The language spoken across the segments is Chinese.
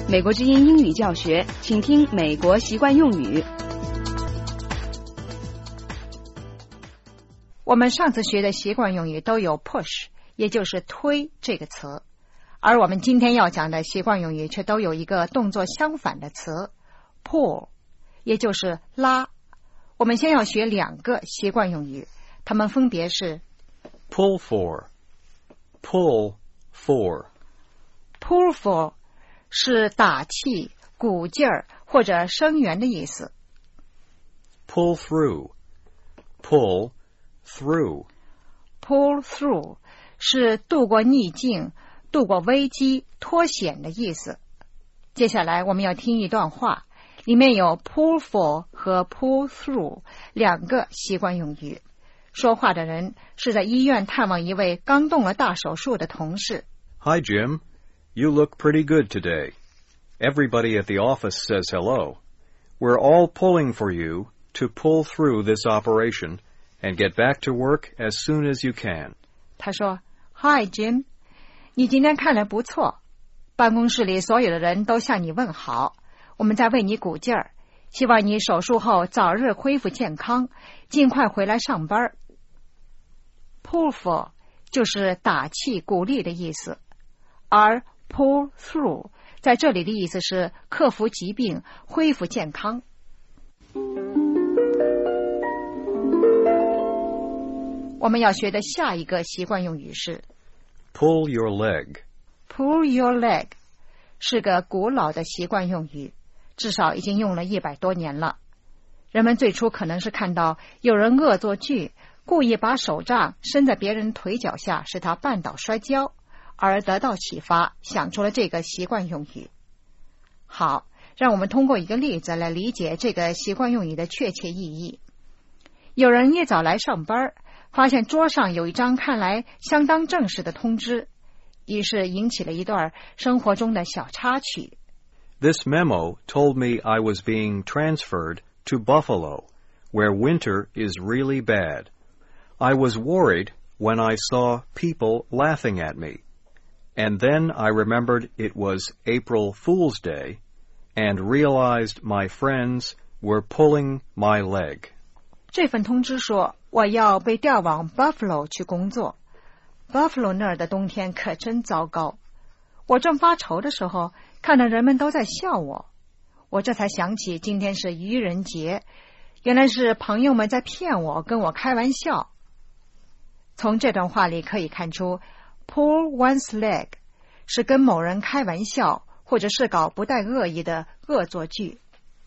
美国之音英语教学，请听美国习惯用语。 我们上次学的习惯用语都有 push， 也就是推这个词，而我们今天要讲的习惯用语却都有一个动作相反的词 pull， 也就是拉。我们先要学两个习惯用语，它们分别是 pull for pull for 是打气、鼓劲儿或者声源的意思。 pull through pull through 是度过逆境、度过危机、脱险的意思。接下来我们要听一段话，里面有 pull for 和 pull through 两个习惯用语。说话的人是在医院探望一位刚动了大手术的同事。 Hi, Jim. You look pretty good today. Everybody at the office says hello. We're all pulling for you to pull through this operation and get back to work as soon as you can. 他说 Hi, Jim. 你今天看来不错。办公室里所有的人都向你问好。我们在为你鼓劲儿，希望你手术后早日恢复健康，尽快回来上班。Pull for 就是打气鼓励的意思，而 pull through 在这里的意思是克服疾病，恢复健康。我们要学的下一个习惯用语是 pull your leg. Pull your leg 是个古老的习惯用语，至少已经用了100多年了。人们最初可能是看到有人恶作剧，故意把手杖伸在别人腿脚下，使他绊倒摔跤，而得到启发，想出了这个习惯用语。好，让我们通过一个例子来理解这个习惯用语的确切意义。有人一早来上班，发现桌上有一张看来相当正式的通知，于是引起了一段生活中的小插曲。 This memo told me I was being transferred to Buffalo, where winter is really bad. I was worried when I saw people laughing at me. And then I remembered it was April Fool's Day and realized my friends were pulling my leg. 这份通知说我要被调往 Buffalo 去工作。 Buffalo 那儿的冬天可真糟糕。我正发愁的时候，看到人们都在笑我，我这才想起今天是愚人节，原来是朋友们在骗我，跟我开玩笑。从这段话里可以看出 pull one's leg 是跟某人开玩笑，或者是搞不带恶意的恶作剧。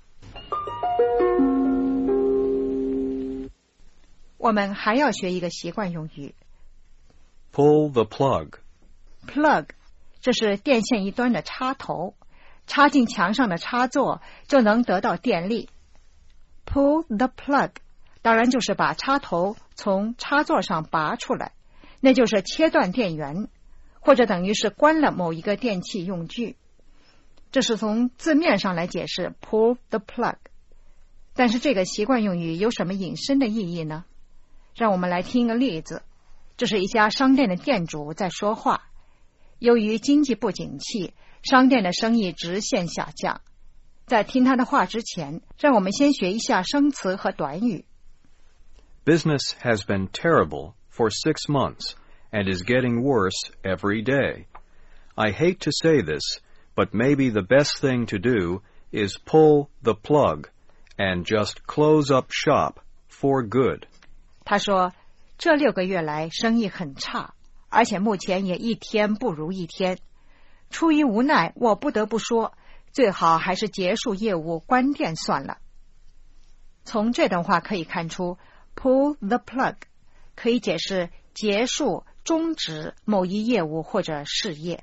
我们还要学一个习惯用语 pull the plug. Plug 这是电线一端的插头，插进墙上的插座就能得到电力。 Pull the plug当然就是把插头从插座上拔出来，那就是切断电源，或者等于是关了某一个电器用具。这是从字面上来解释 pull the plug。 但是这个习惯用语有什么引申的意义呢？让我们来听一个例子。这是一家商店的店主在说话，由于经济不景气，商店的生意直线下降。在听他的话之前，让我们先学一下生词和短语。 Business has been terrible for 6 months and is getting worse every day. I hate to say this, but maybe the best thing to do is pull the plug and just close up shop for good. 他说，这6个月来生意很差，而且目前也一天不如一天。出于无奈，我不得不说，最好还是结束业务，关店算了。从这段话可以看出，pull the plug 可以解释结束、终止某一业务或者事业。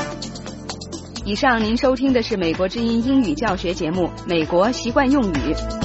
以上您收听的是美国之音英语教学节目《美国习惯用语》。